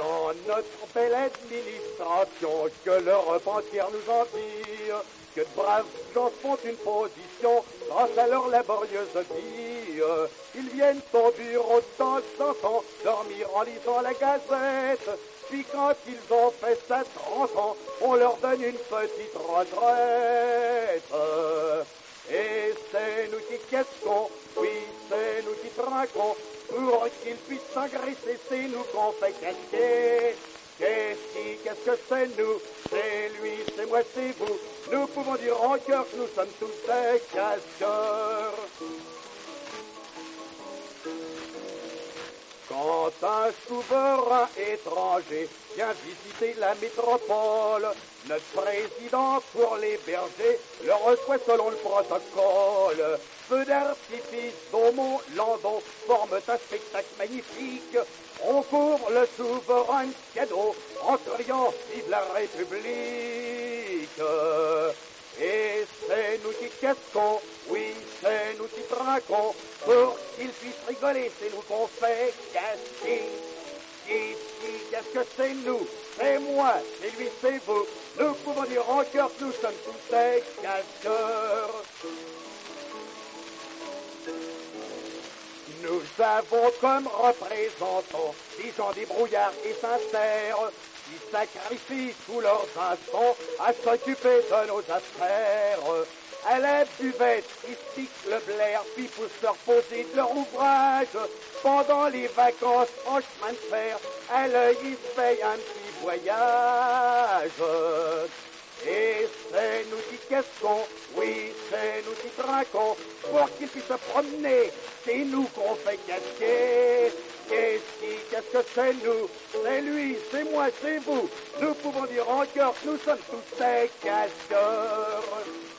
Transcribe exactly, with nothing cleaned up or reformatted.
dans notre belle administration, que l'Europe entière nous envie, que de braves gens font une position grâce à leur laborieuse vie. Ils viennent au bureau de temps en temps, dormir en lisant la gazette. Puis quand ils ont fait ça trente ans, on leur donne une petite retraite. Et c'est nous qui cassons, oui, c'est nous qui trinquons, pour qu'ils puissent s'engraisser, c'est nous qu'on fait casquer. Qu'est-ce qui, qu'est-ce que c'est nous? C'est lui, c'est moi, c'est vous. Nous pouvons dire en cœur que nous sommes tous des casqueurs. Quand un souverain étranger vient visiter la métropole, notre président, pour l'héberger, le reçoit selon le protocole. Feux d'artifice, saumon, landon forment un spectacle magnifique. On couvre le souverain de cadeaux en criant « Vive la République !» Et c'est nous qui cassons, oui, c'est nous qui trinquons, pour qu'ils puissent rigoler, c'est nous qu'on fait casser. Qui, qui, qu'est-ce que c'est nous? C'est moi, c'est lui, c'est vous. Nous pouvons dire en cœur que nous sommes tous des casseurs. Nous avons comme représentants des gens débrouillards et sincères, qui sacrifient tous leurs instants à s'occuper de nos affaires. À la buvette, ils piquent le blaire, puis poussent leur poser de leur ouvrage. Pendant les vacances en chemin de fer, à l'œil, ils se payent un petit voyage. Et c'est nous qui cassons, oui, c'est nous qui trinquons, pour qu'ils puissent se promener, c'est nous qu'on fait casquer. Qu'est-ce qui, qu'est-ce que c'est nous? C'est lui, c'est moi, c'est vous. Nous pouvons dire en cœur que nous sommes tous des casqueurs.